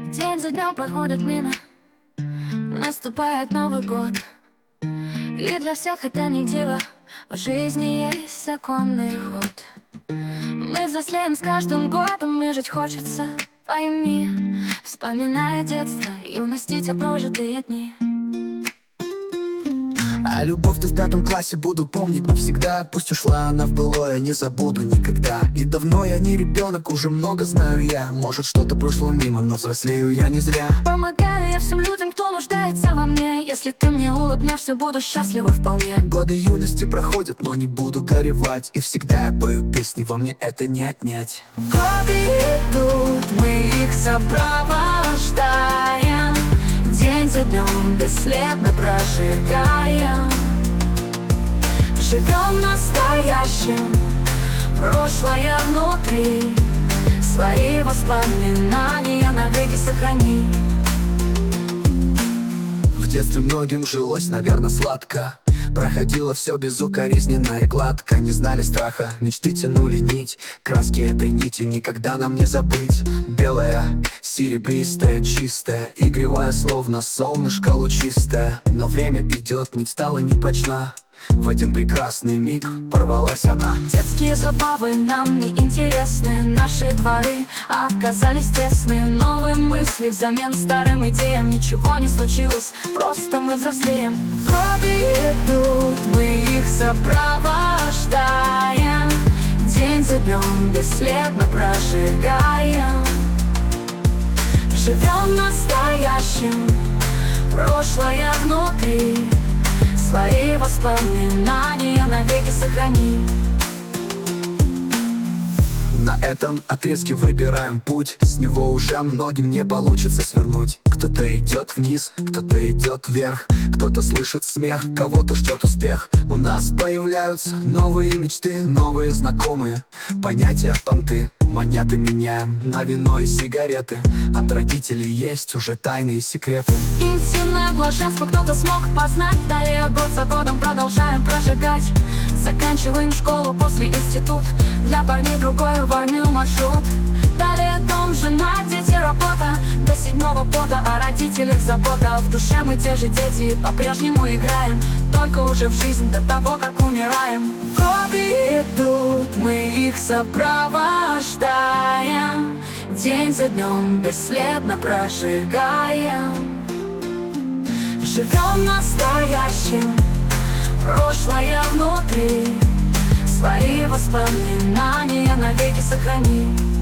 День за днем проходит мимо, наступает Новый год. И для всех это не диво, в жизни есть законный ход. Мы взрослеем с каждым годом, и жить хочется, пойми. Вспоминая детство, юность и те прожитые дни. А любовь ты в 5 классе буду помнить навсегда. Пусть ушла она в былое, не забуду никогда. И давно я не ребенок, уже много знаю я. Может, что-то прошло мимо, но взрослею я не зря. Помогаю я всем людям, кто нуждается во мне. Если ты мне улыбнешься, буду счастлива вполне. Годы юности проходят, но не буду горевать. И всегда я пою песни, во мне это не отнять. Годы идут, мы их сопровождаем. День за днем бесследно прожигаем. Живем настоящим, прошлое внутри. Свои воспоминания навеки сохрани. В детстве многим жилось, наверное, сладко. Проходило все безукоризненно и гладко. Не знали страха, мечты тянули нить. Краски этой нити никогда нам не забыть. Белая, серебристая, чистая, игривая, словно солнышко лучистое. Но время идет, нить стала непрочна. В один прекрасный миг порвалась она. Детские забавы нам не интересны. Наши дворы оказались тесны. Новые мысли взамен старым идеям. Ничего не случилось, просто мы взрослеем. Годы идут, мы их сопровождаем. День за днем бесследно прожигаем. Живем настоящим, прошлое внутри. Свои воспоминания навеки сохрани. На этом отрезке выбираем путь. С него уже многим не получится свернуть. Кто-то идет вниз, кто-то идет вверх. Кто-то слышит смех, кого-то ждет успех. У нас появляются новые мечты, новые знакомые понятия, понты. Монеты меняем на вино и сигареты. От родителей есть уже тайные секреты. Интимное блаженство кто-то смог познать. Далее год за годом продолжаем прожигать. Заканчиваем школу, после институт. Для парней другой в армию маршрут. Далее дом, жена, дети, работа. До 7-го пота о родителях забота. В душе мы те же дети, по-прежнему играем. Только уже в жизнь до того, как умираем. Годы идут, мы их сопровождаем. День за днем бесследно прожигаем. Живем настоящим, прошлое внутри. Свои воспоминания навеки сохрани.